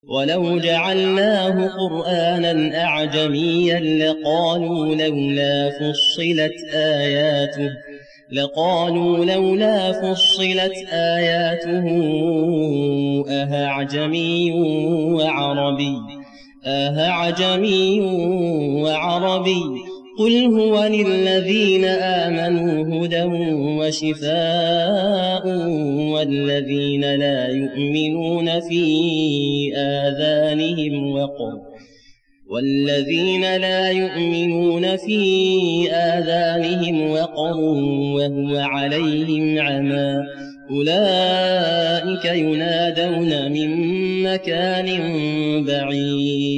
ولو جعلناه قرآنا أعجميا لقالوا لولا فصلت آياته أهعجمي وعربي قل هو للذين آمنوا هدى وشفاء والذين لا يؤمنون في آذانهم وقر وهو عليهم عمى أولئك ينادون من مكان بعيد